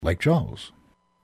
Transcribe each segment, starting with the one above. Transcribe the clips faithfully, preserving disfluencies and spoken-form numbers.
Lake Charles.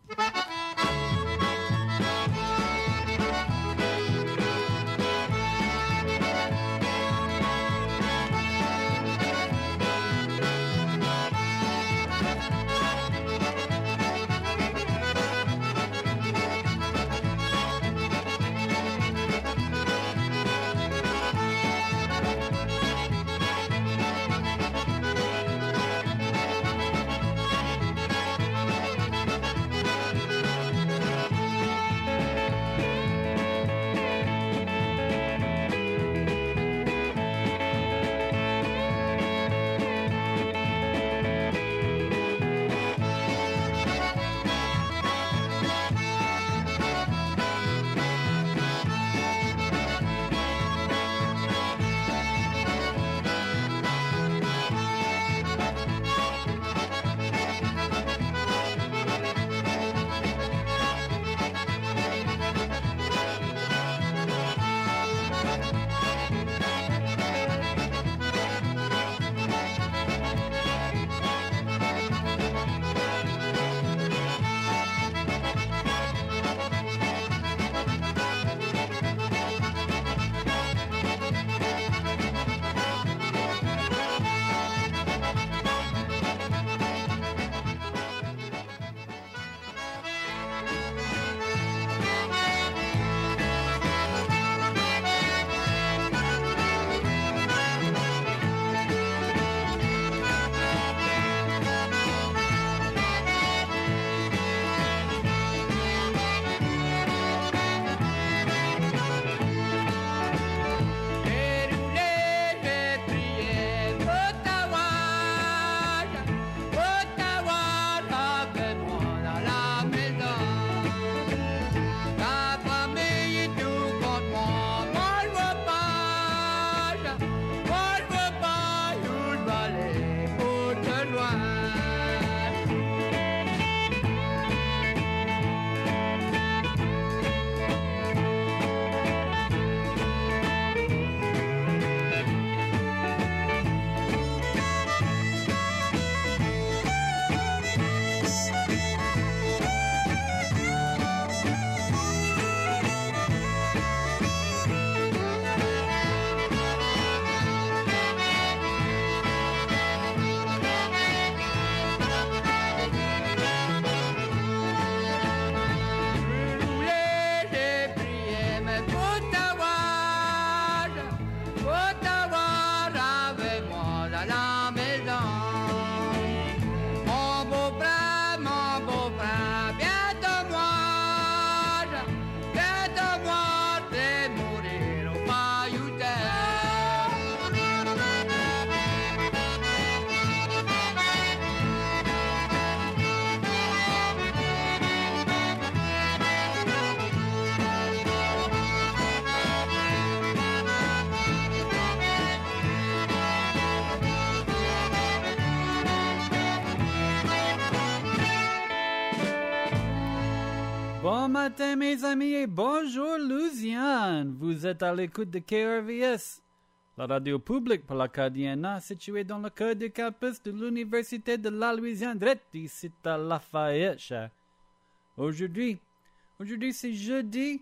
Bon matin, mes amis, et bonjour, Louisiane. Vous êtes à l'écoute de K R V S, la radio publique pour l'Acadiana, située dans le cœur du campus de l'Université de la Louisiane, direct ici à Lafayette, cher. Aujourd'hui, aujourd'hui c'est jeudi,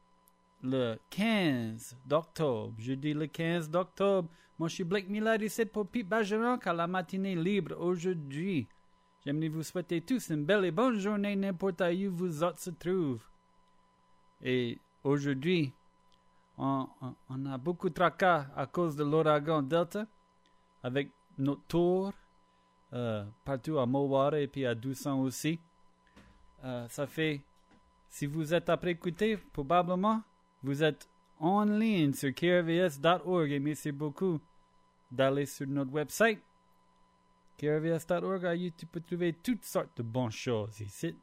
le quinze d'octobre. Jeudi le quinze d'octobre. Moi, je suis Blake Millard ici pour Pete Bergeron à la matinée libre aujourd'hui. J'aimerais vous souhaiter tous une belle et bonne journée n'importe où vous autres se trouvent. Et aujourd'hui, on, on, on a beaucoup de tracas à cause de l'ouragan Delta, avec notre tour euh, partout à Mowara et puis à Dusson aussi. Euh, ça fait, si vous êtes après écouter, probablement, vous êtes en ligne sur K R V S point org et merci beaucoup d'aller sur notre website. K R V S point org, où tu peux trouver toutes sortes de bonnes choses ici.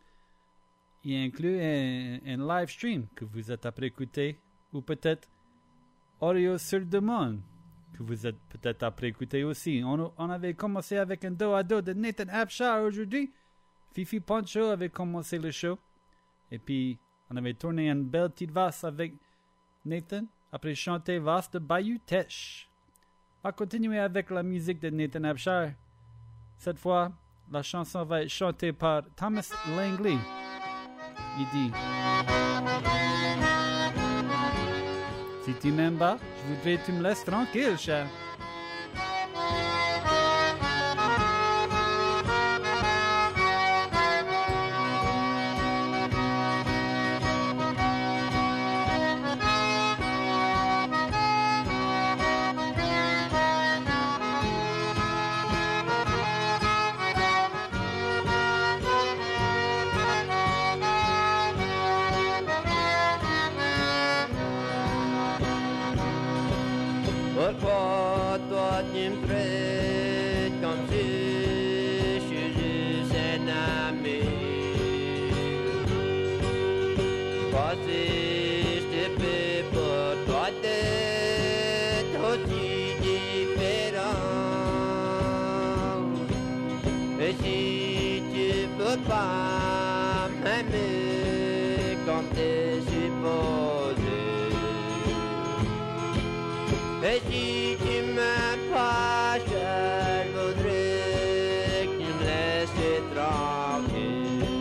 Il inclut un, un live stream que vous êtes après écouter, ou peut-être audio sur demande que vous êtes peut-être après écouter aussi. On, on avait commencé avec un dos à dos de Nathan Abshire aujourd'hui. Fifi Poncho avait commencé le show. Et puis, on avait tourné une belle petite valse avec Nathan, après chanter valse de Bayou Teche. On va continuer avec la musique de Nathan Abshire. Cette fois, La chanson va être chantée par Thomas Langley. Il dit: si tu m'aimes pas, je voudrais que tu me laisses tranquille, cher. Pourquoi toi tu me traites comme si je suis juste un ami? Parce que je te fais pour toi d'être aussi différent. Et si tu peux pas m'aimer comme t'es supposé, et si tu m'aimes pas, je voudrais que tu me laisses tranquille.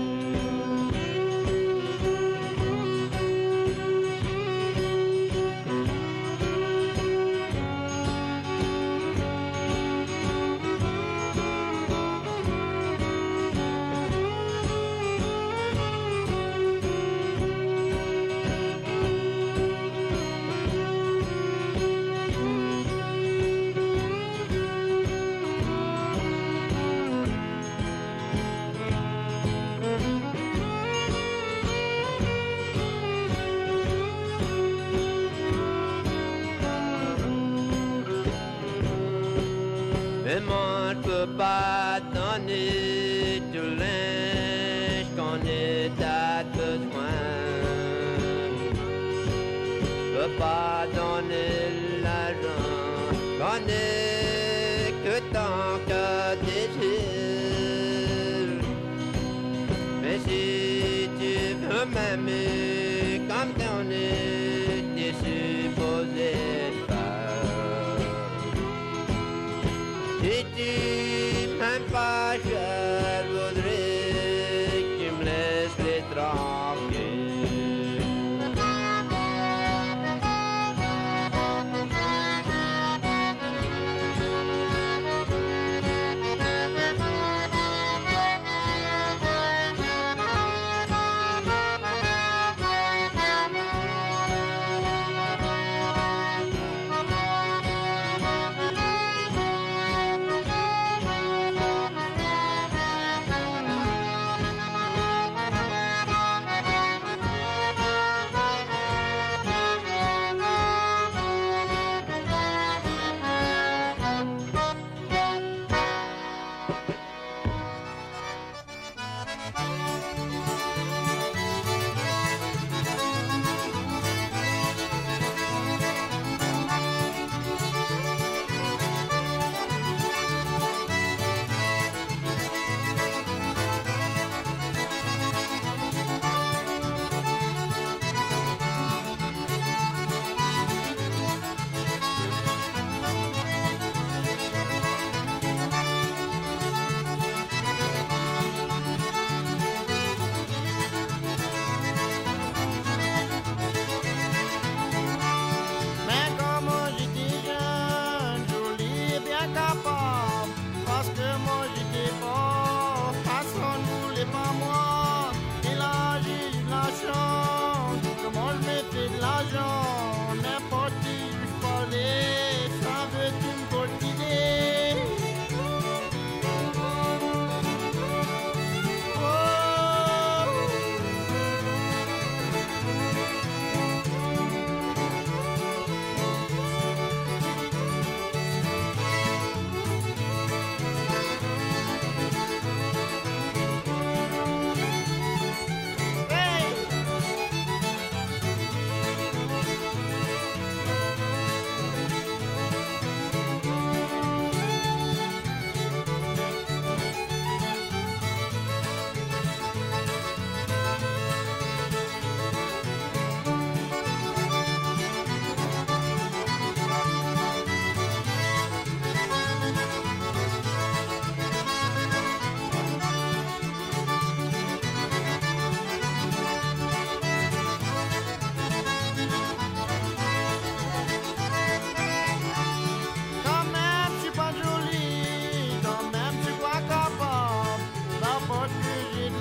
Mais moi je peux pas donner tout linge qu'on est à besoin. Je peux pas donner l'argent qu'on est que tant que désir. Mais si tu veux m'aimer comme t'en es, t'es supposé faire. Si tu m'aimes pas, je voudrais que tu me laisses tranquille.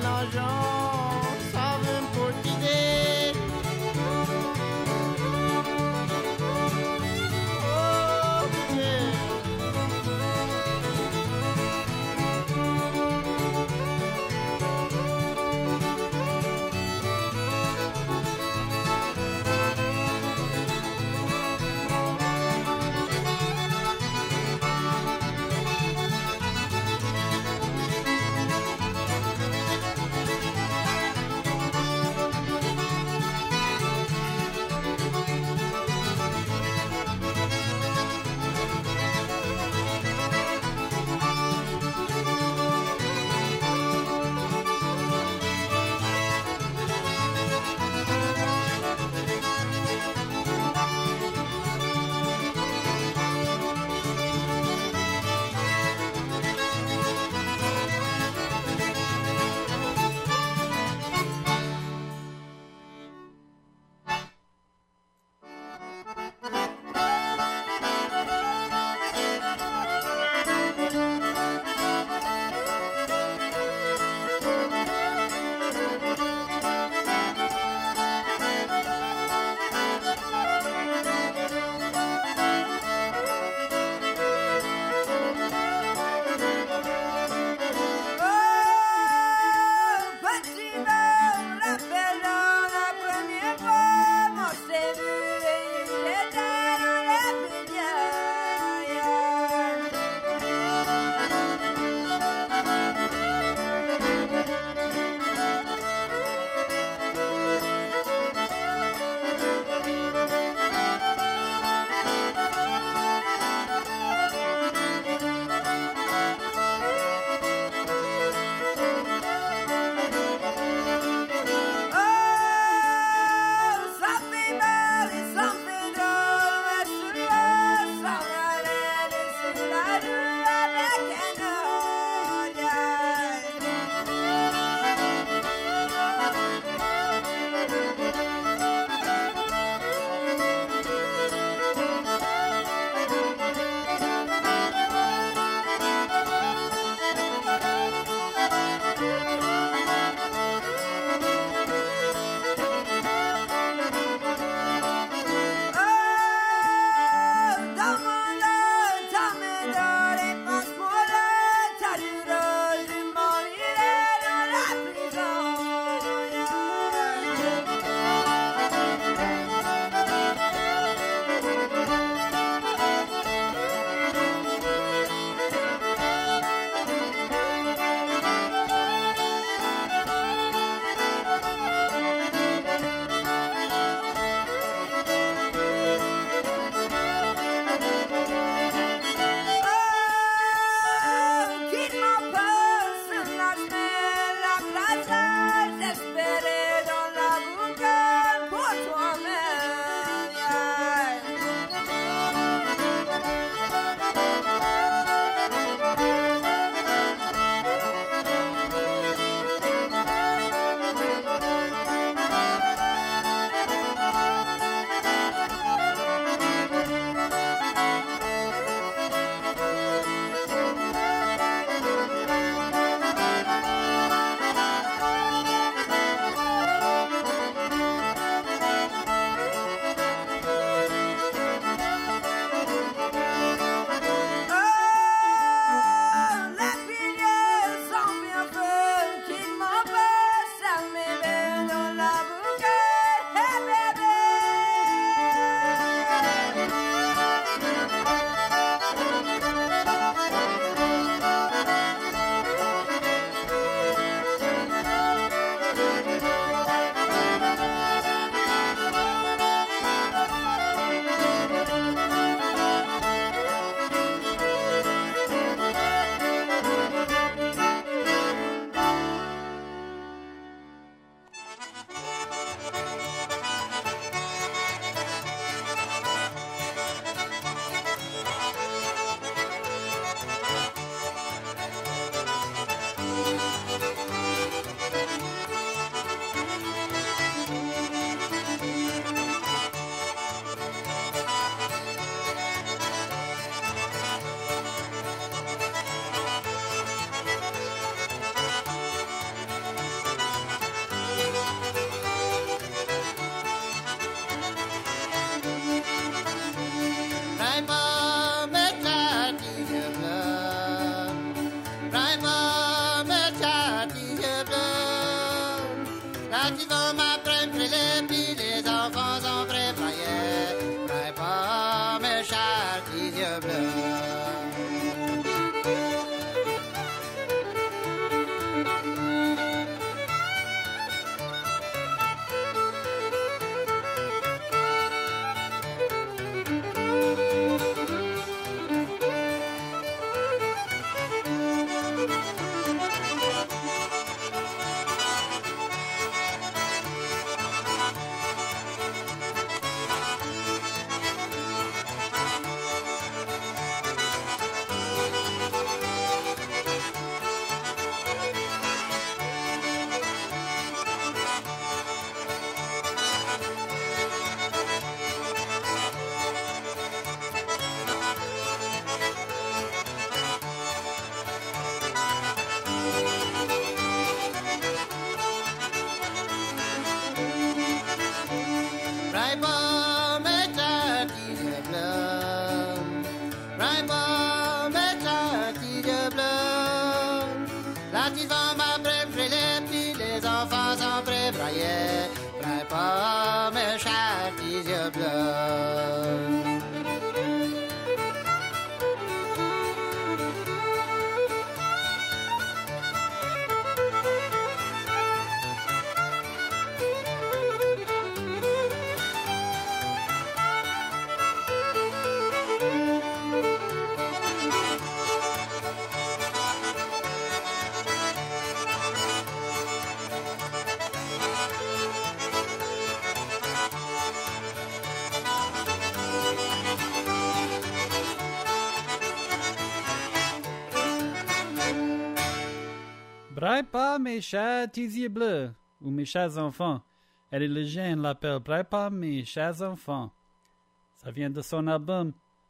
l'argent, ça veut me porter. Oh, yeah. La petite femme après me puis les enfants sont prêts braillés. Braille pas mes chers petits yeux bleus. Braille pas mes chers tisiers bleus, ou mes chers enfants. Elle est le jeune l'appelle Braille pas mes chers enfants. Ça vient de son album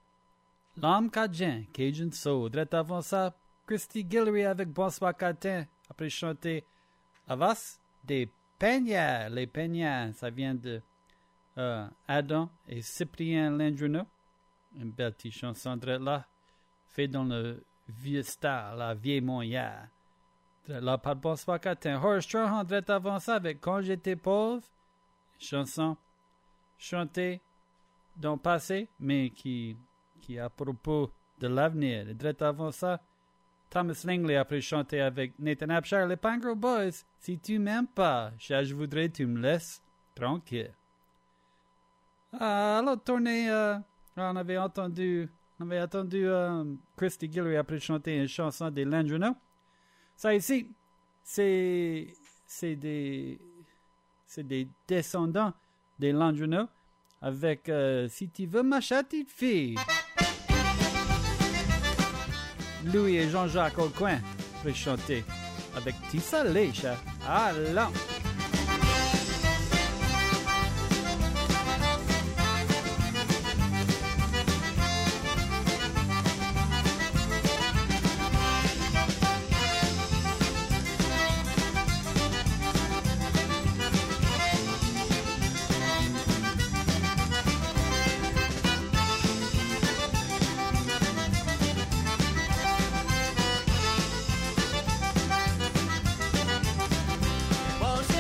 L'âme Cajun, Cajun Soul. Direct avant ça, Christy Guillory avec Bonsoir Catin. Après chanter Avas des Peñas. Les Peñas, ça vient de euh, Adam et Cyprien Landruno. Une belle petite chanson direct là, fait dans le vieux style, la vieille Montréal. Là, pas de Bonsoir Catin. Horace Strahan, direct avant ça, avec Quand j'étais pauvre, chanson chantée dans le passé, mais qui, qui à propos de l'avenir. Direct avant ça, Thomas Langley après chanter avec Nathan Abshire, les Pangro Boys. Si tu m'aimes pas, je voudrais que tu me laisses tranquille. Ah, alors, tournée, euh, on avait entendu, on avait entendu euh, Christy Guillory après chanter une chanson des Landruno. Ça ici, c'est, c'est des, c'est des descendants des Landruno avec euh, Si tu veux ma petite fille. Louis et Jean-Jacques au coin pour chanter avec Tissa Lecha. Allons! Bonsoir.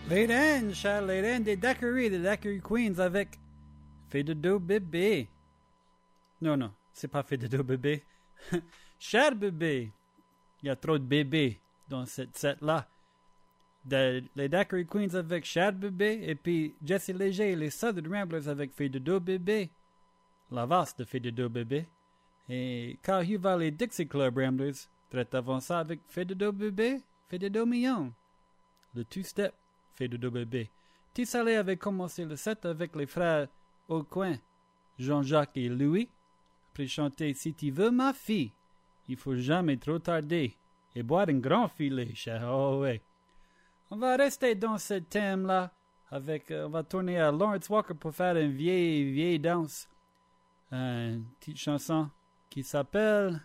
Les reines, Charles, les reines des daiquiris, des daiquiri queens avec fait de dos bébé. Non, non, c'est pas fait de dos bébé. Cher bébé. Il y a trop de bébés dans cette set-là. De, les daiquiri queens avec Cher bébé et puis Jesse Léger et les Southern Ramblers avec fait de dos bébé. La vaste de fait de dos bébé. Et quand il va les Dixie Club Ramblers, très avancé avec fait de dos bébé, fait de dos million. Le two-step. Fait de dos bébé. Tissalé avait commencé le set avec les frères au coin, Jean-Jacques et Louis, après chanter Si tu veux ma fille, il faut jamais trop tarder et boire un grand filet, cher. Oh ouais. On va rester dans ce thème-là avec, euh, on va tourner à Lawrence Walker pour faire une vieille, vieille danse. Une petite chanson qui s'appelle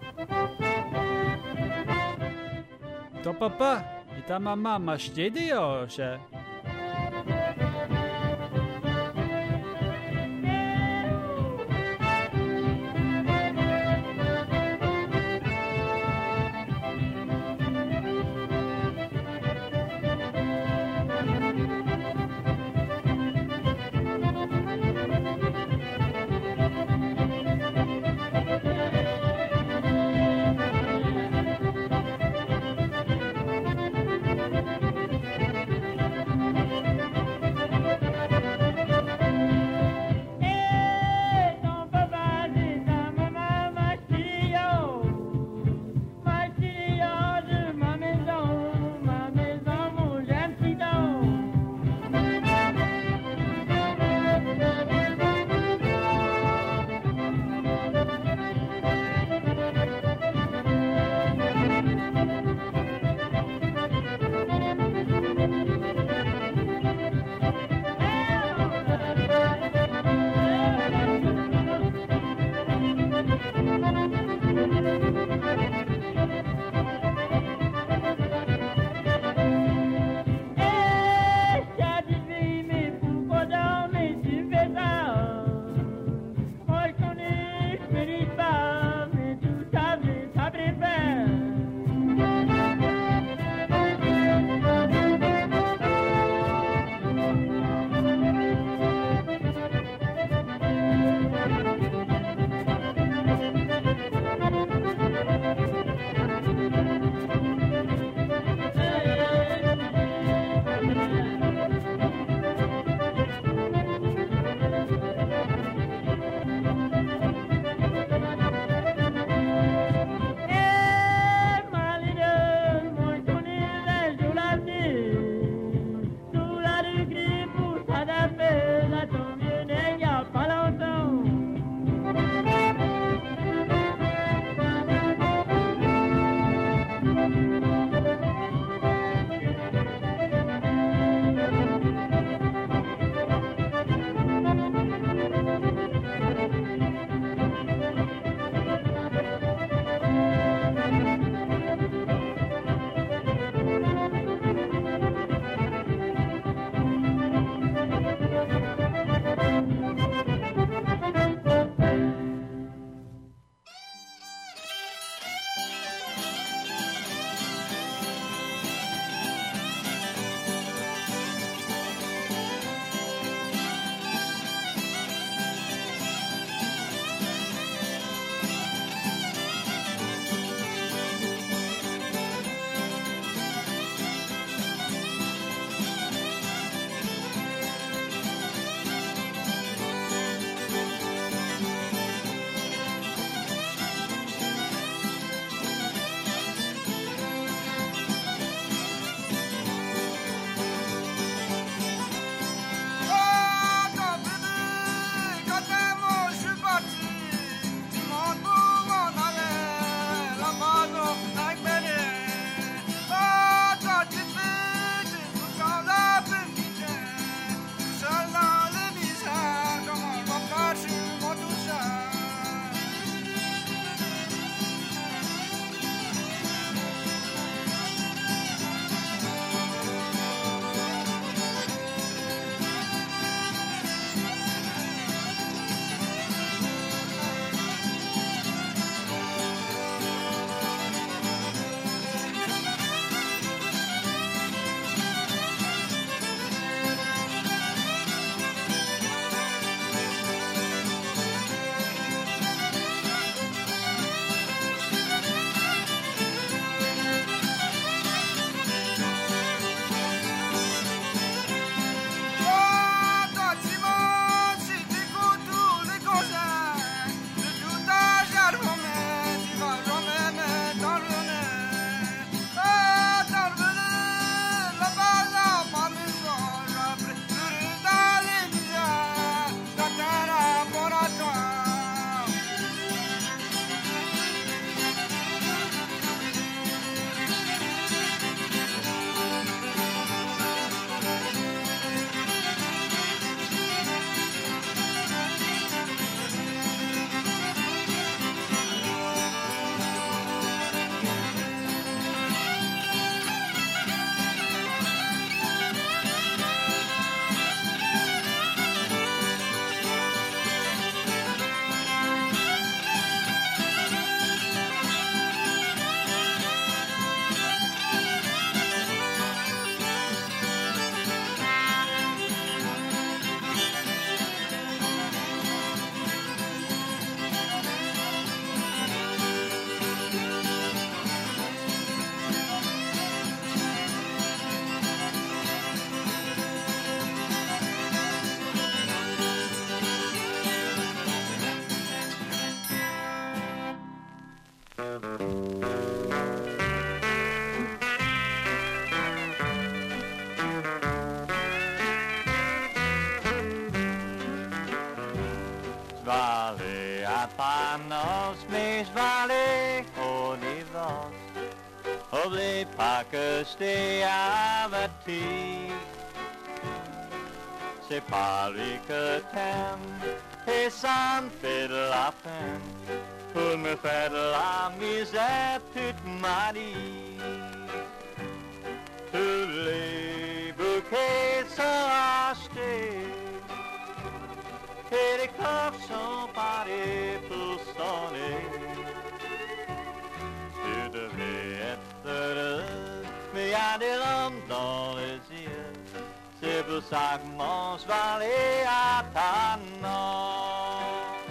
Ton papa et ta maman m'a acheté dehors, cher. panos mes vale au divorce. Oublie pas que je t'ai averti. C'est pas lui que t'aimes et ça me fait de la peine pour me faire de la misère toute ma vie. Tous les bouquets sont achetés et les cloches sont parées pour sonner. Tu devrais être heureux, mais y a des larmes dans les yeux. C'est pour ça que mon cheval est à ta nom.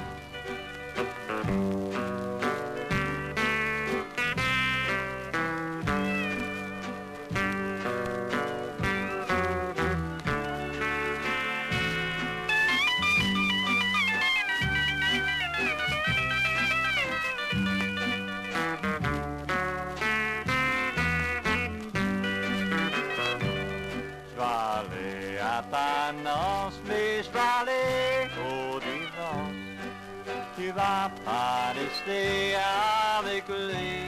Annonce, mais je vais aller au divorce. Tu vas pas rester avec lui.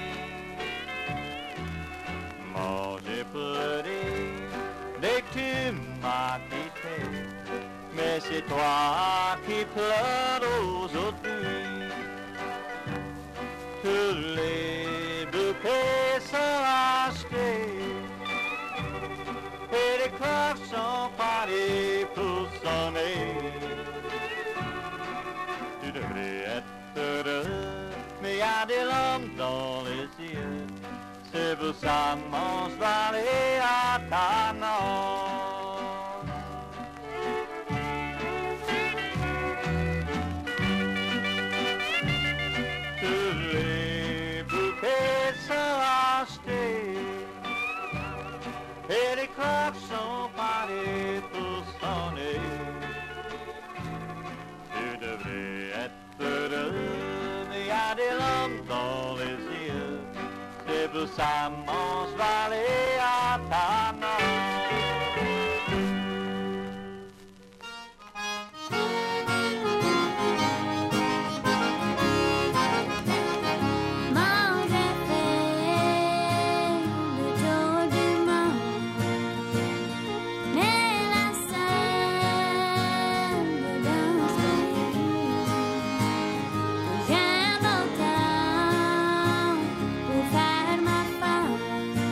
Moi j'ai pleuré dès que tu m'as quitté, mais c'est toi qui pleures aujourd'hui. Tous les bouquets sont achetés et les cloches sont parées pour sonner. Tu devrais être heureux, mais y a des larmes dans les yeux. C'est pour ça mon cheval est à ta nom. Tous les bouquets sont achetés et les cloches sont parées pour sonner. Tu devrais être heureux, mais y a des larmes dans les yeux. C'est pour ça mon cheval est à ta nom. J'aime autant pour faire ma femme.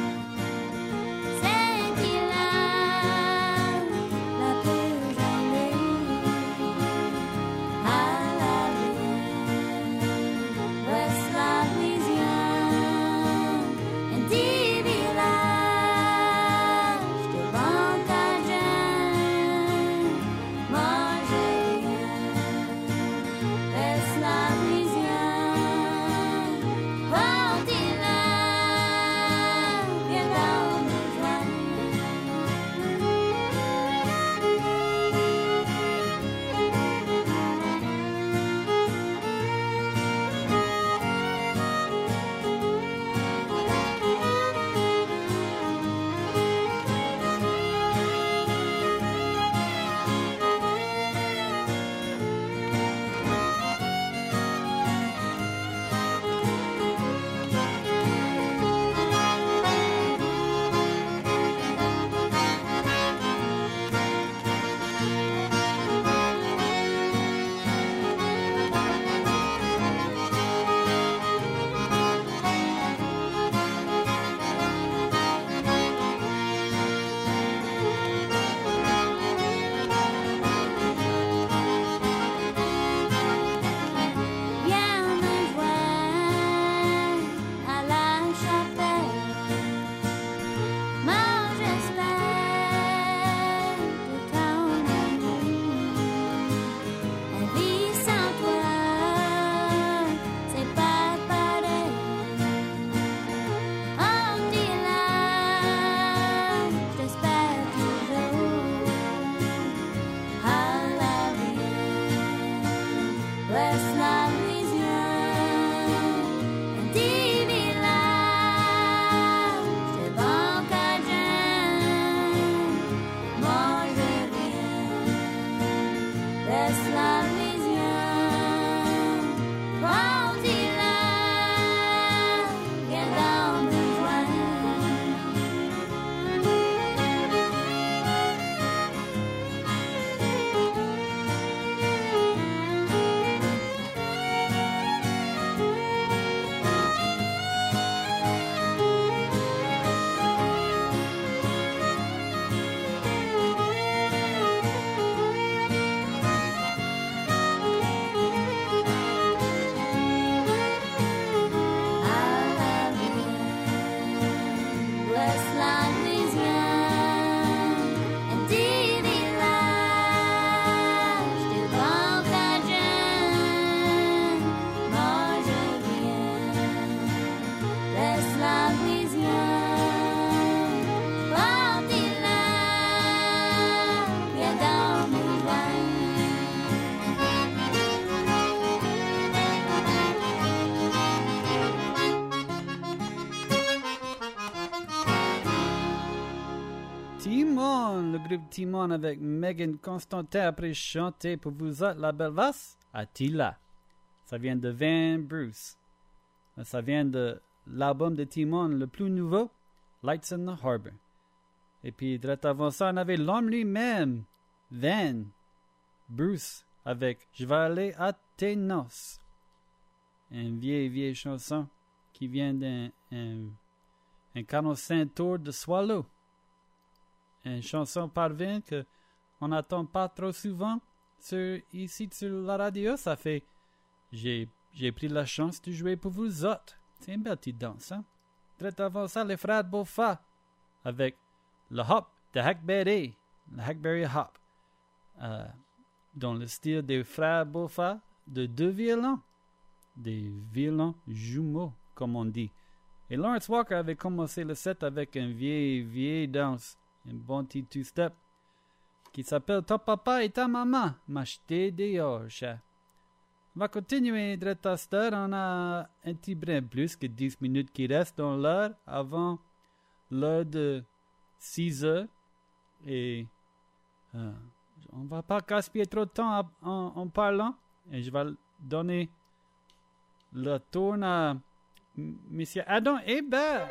Timon, le groupe Timon avec Megan Constantin après chanter pour vous autres la belle vasse, Attila. Ça vient de Van Bruce. Ça vient de l'album de Timon le plus nouveau, Lights in the Harbor. Et puis, direct avant ça, on avait l'homme lui-même, Van Bruce, avec Je vais aller à tes noces. Une vieille, vieille chanson qui vient d'un un, un quarante-cinq tours de Swallow. Une chanson par Van que on n'entend pas trop souvent sur, ici sur la radio. Ça fait, j'ai, j'ai pris la chance de jouer pour vous autres. C'est une belle petite danse, hein? Très avant ça, les frères Beaufort avec le hop de Hackberry, le Hackberry Hop, euh, dans le style des frères Beaufort de deux violons, des violons jumeaux, comme on dit. Et Lawrence Walker avait commencé le set avec une vieille, vieille danse, un bon petit two-step, qui s'appelle Ton papa et ta maman m'achetaient des chat. On va continuer, Dretaster. On a un petit brin plus que dix minutes qui restent dans l'heure avant l'heure de six heures. Et euh, on va pas gaspiller trop de temps à, en, en parlant. Et je vais donner le tour à M. Adam Hébert.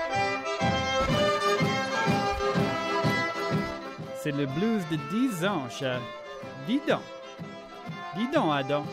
C'est le blues de dix ans, cher. Dis donc. Dis donc, Adam.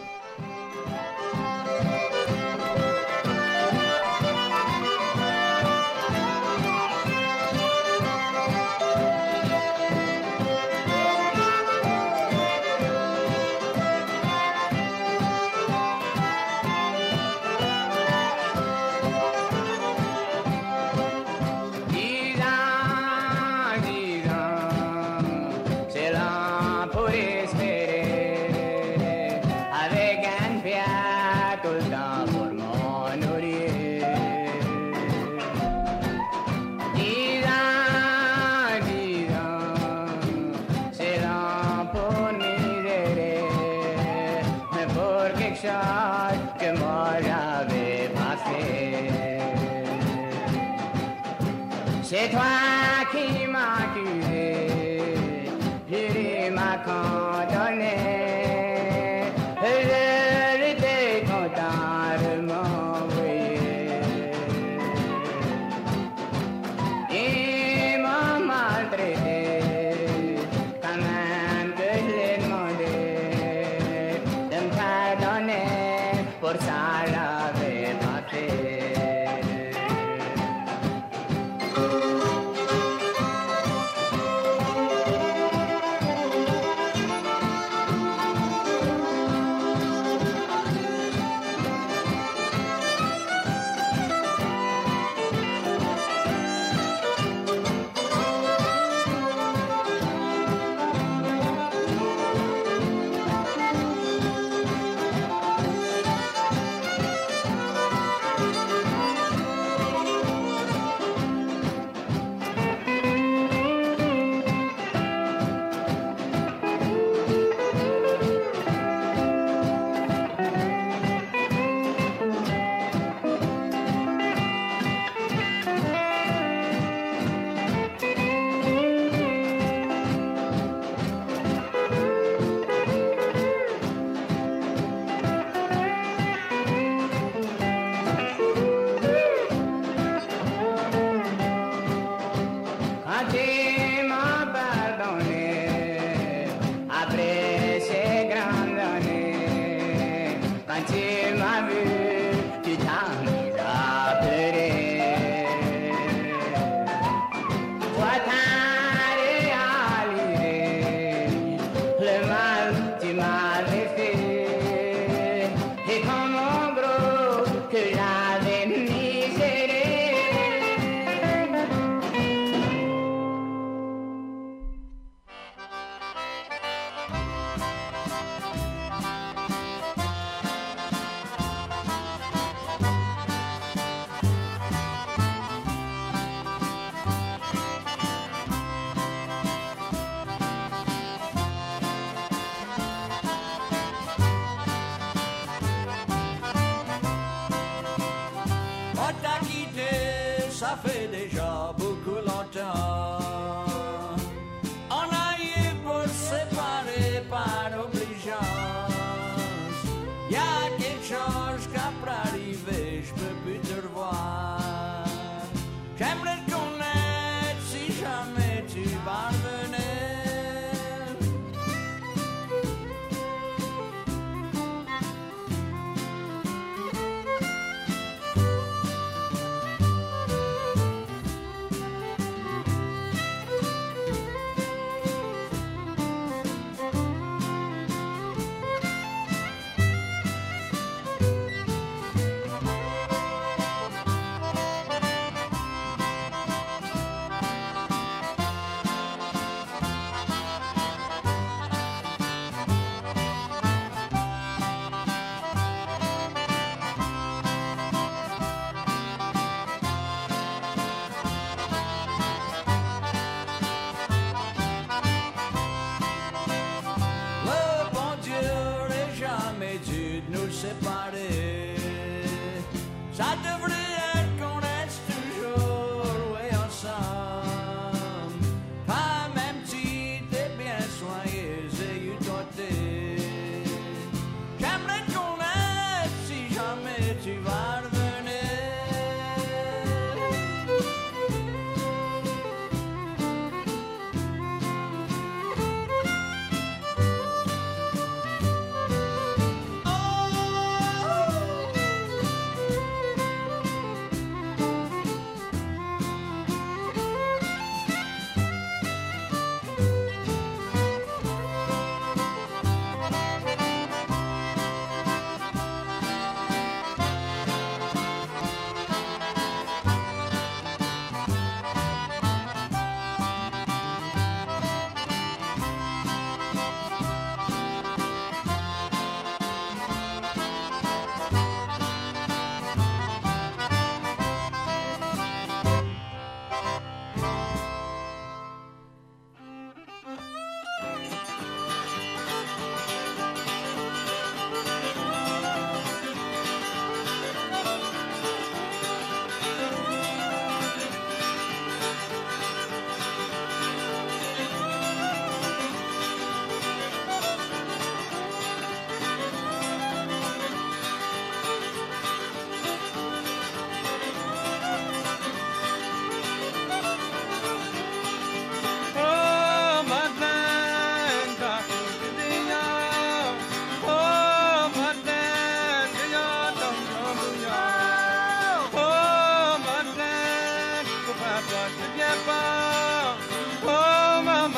C'est toi qui m'as curé, juré m'a condamné. J'étais content de m'envoyer. Il m'a maltraité, quand même que je l'ai demandé de me pardonner, pour ça l'avais pas fait.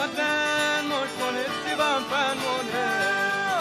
matin, moi je connais si va me faire monnaie.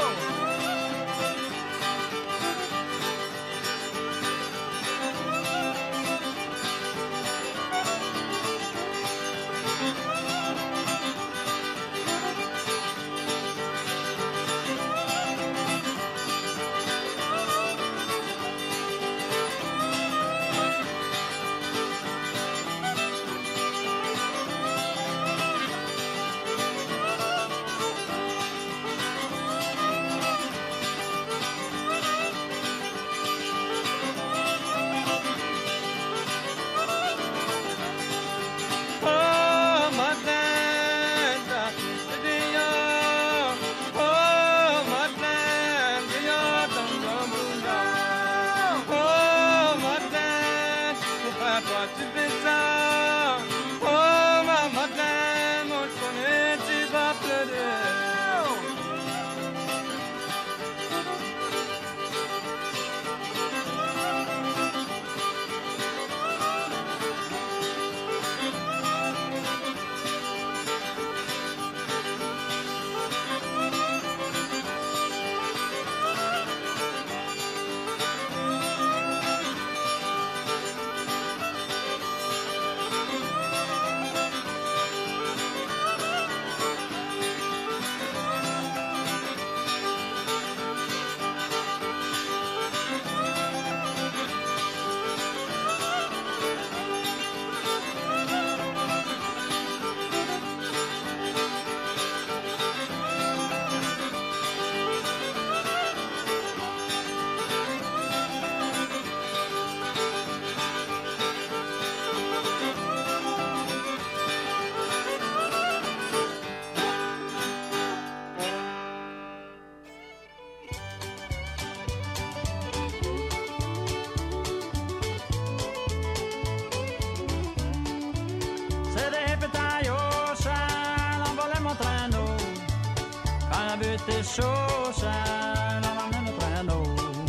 C'était chaud, ça, l'on en traîneau.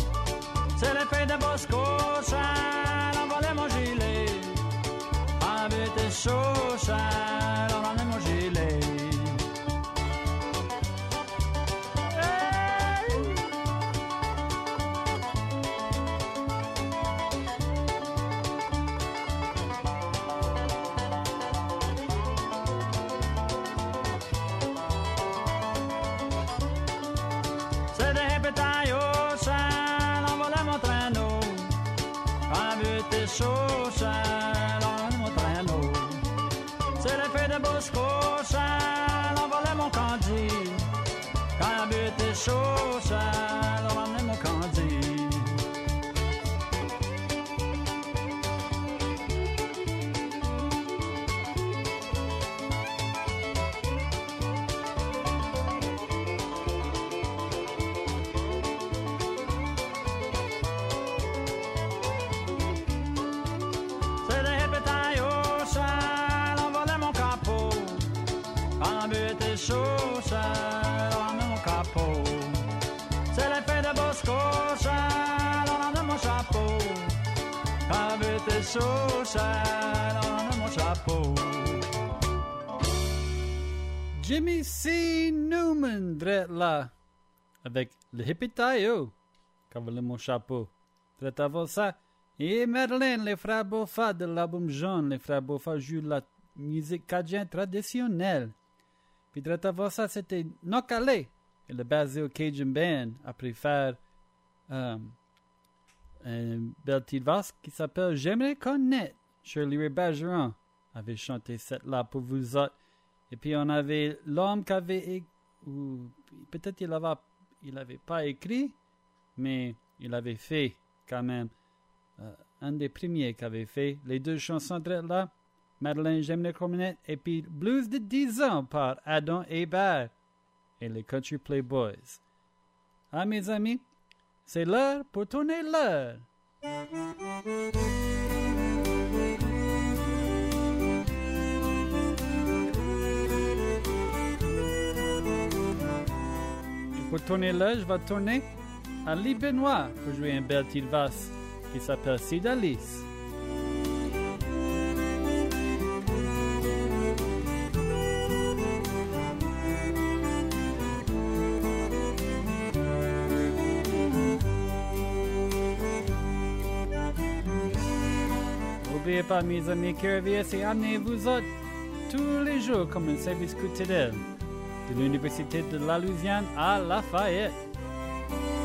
C'est l'effet de Bosco, ça, l'envolait mon gilet. Ah, c'était chaud, ça, l'on en mon gilet. Chaud, ça, l'on mon traîneau. C'est l'effet de Bosco, ça, l'envolait mon candy. Quand la butte est chaud, ça, l'on emmenait mon candy. Chaud, ça, l'on a mon capot. C'est l'effet de Bosco, ça, l'on a mon chapeau. Quand la butte est chaud, ça, l'on a mon chapeau. Jimmy C. Newman, drette là, avec le hippie-taillot, quand vous mon chapeau. Drette avant ça, et Madeleine, les frères Beaufort de l'album jaune, les frères Beaufort jouent la musique cajun traditionnelle. Puis drette avant ça, c'était Nocalé, et le Basil Cajun Band a pris faire um, un bel petite valse qui s'appelle J'aimerais connaître. Shirley Ray Bergeron avait chanté cette là pour vous autres. Et puis on avait l'homme qui avait, ou peut-être il avait, il avait pas écrit, mais il avait fait quand même euh, un des premiers qui avait fait les deux chansons drette là. Madeleine, j'aimerais connaître, et puis Blues de dix ans par Adam Hébert et les Country Playboys. Ah, mes amis, c'est l'heure pour tourner l'heure. Et pour tourner l'heure, je vais tourner à Lee Benoît pour jouer un bel petit valse qui s'appelle Sidalis. n'oubliez pas, mes amis K R V S, et amenez-vous autres tous les jours comme un service culturel de l'Université de la Louisiane à Lafayette.